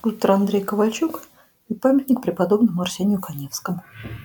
Скульптор Андрей Ковальчук и памятник преподобному Арсению Каневскому.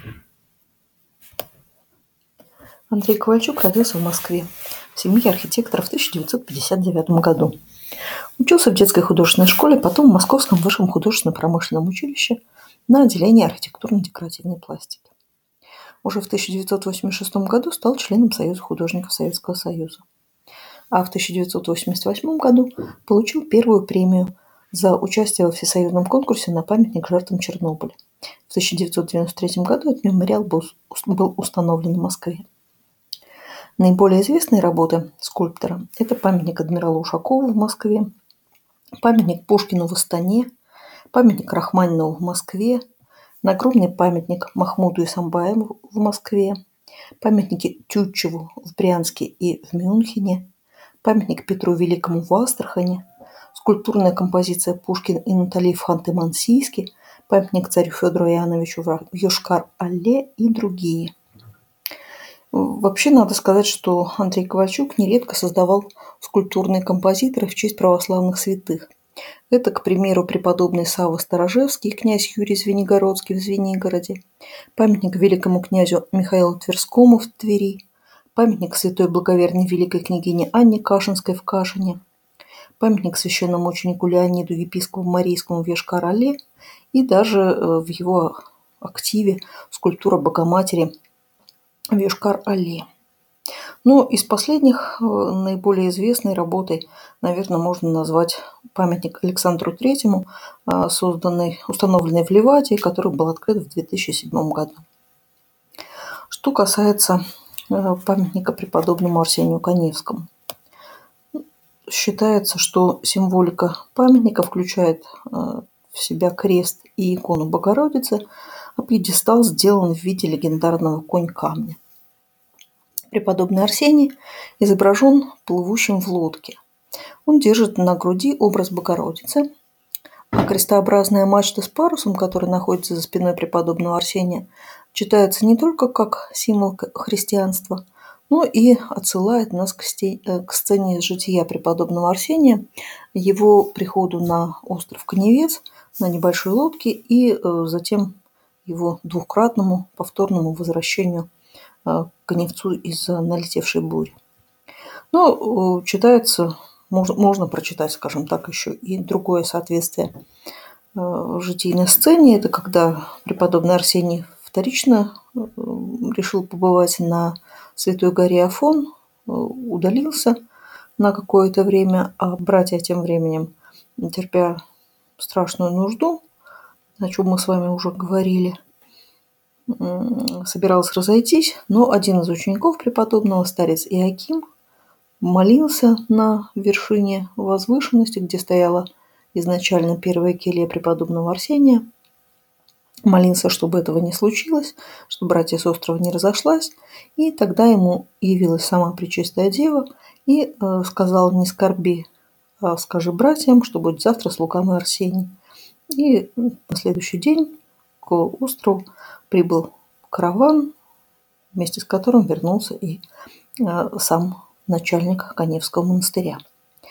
Андрей Ковальчук родился в Москве в семье архитекторов в 1959 году. Учился в детской художественной школе, потом в Московском высшем художественно-промышленном училище на отделении архитектурно-декоративной пластики. Уже в 1986 году стал членом Союза художников Советского Союза. А в 1988 году получил первую премию за участие во всесоюзном конкурсе на памятник жертвам Чернобыля. В 1993 году этот мемориал был установлен в Москве. Наиболее известные работы скульптора – это памятник адмиралу Ушакову в Москве, памятник Пушкину в Астане, памятник Рахманинову в Москве, нагромный памятник Махмуду Исамбаеву в Москве, памятники Тютчеву в Брянске и в Мюнхене, памятник Петру Великому в Астрахани, скульптурная композиция Пушкин и Натали в Ханты-Мансийске, памятник царю Федору Иоанновичу в Йошкар-Оле и другие. Вообще надо сказать, что Андрей Ковальчук нередко создавал скульптурные композиторы в честь православных святых. Это, к примеру, преподобный Савва Сторожевский, князь Юрий Звенигородский в Звенигороде, памятник великому князю Михаилу Тверскому в Твери, памятник святой благоверной великой княгине Анне Кашинской в Кашине, памятник священному ученику Леониду епископу Марийскому в Йошкар-Оле и даже в его активе скульптура Богоматери в Йошкар-Оле. Но из последних наиболее известной работой, наверное, можно назвать памятник Александру Третьему, установленный в Ливаде, который был открыт в 2007 году. Что касается памятника преподобному Арсению Каневскому. Считается, что символика памятника включает в себя крест и икону Богородицы, а пьедестал сделан в виде легендарного конь-камня. Преподобный Арсений изображен плывущим в лодке. Он держит на груди образ Богородицы, а крестообразная мачта с парусом, который находится за спиной преподобного Арсения, читается не только как символ христианства, но и отсылает нас к сцене из жития преподобного Арсения, его приходу на остров Каневец на небольшой лодке и затем его двукратному повторному возвращению к Каневцу из-за налетевшей бури. Но читается, можно прочитать, скажем так, еще и другое соответствие житийной сцене. Это когда преподобный Арсений вторично решил побывать на Святой горе Афон, удалился на какое-то время, а братья тем временем, терпя страшную нужду, о чем мы с вами уже говорили, собирался разойтись, но один из учеников преподобного, старец Иоаким, молился на вершине возвышенности, где стояла изначально первая келья преподобного Арсения. Молился, чтобы этого не случилось, чтобы братья с острова не разошлась. И тогда ему явилась сама Пречистая Дева и сказала: «Не скорби, а скажи братьям, что будет завтра с Луком и Арсением». И на следующий день к острову прибыл караван, вместе с которым вернулся и сам начальник Каневского монастыря.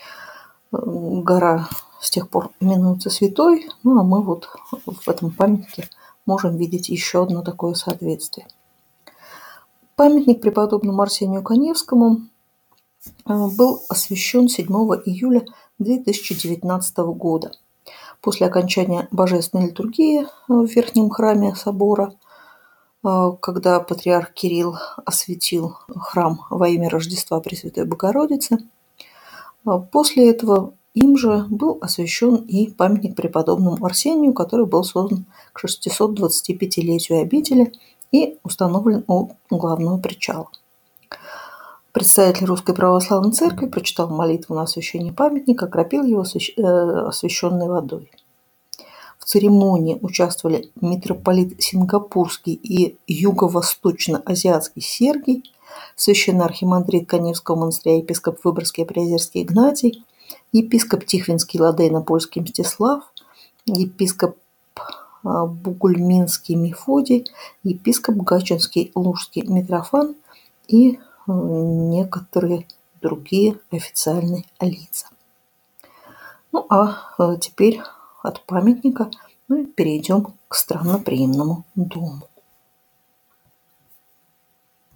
Гора с тех пор именуется Святой, ну а мы вот в этом памятнике можем видеть еще одно такое соответствие. Памятник преподобному Арсению Каневскому был освящен 7 июля 2019 года. После окончания божественной литургии в Верхнем храме собора, когда патриарх Кирилл осветил храм во имя Рождества Пресвятой Богородицы, после этого им же был освящен и памятник преподобному Арсению, который был создан к 625-летию обители и установлен у главного причала. Представитель Русской Православной Церкви прочитал молитву на освящение памятника, окропил его освященной водой. В церемонии участвовали митрополит Сингапурский и Юго-Восточно-Азиатский Сергий, священноархимандрит Каневского монастыря, епископ Выборгский и Приозерский Игнатий, епископ Тихвинский Ладейно-Польский Мстислав, епископ Бугульминский Мефодий, епископ Гатчинский Лужский Митрофан и некоторые другие официальные лица. Ну а теперь от памятника мы перейдем к странноприимному дому.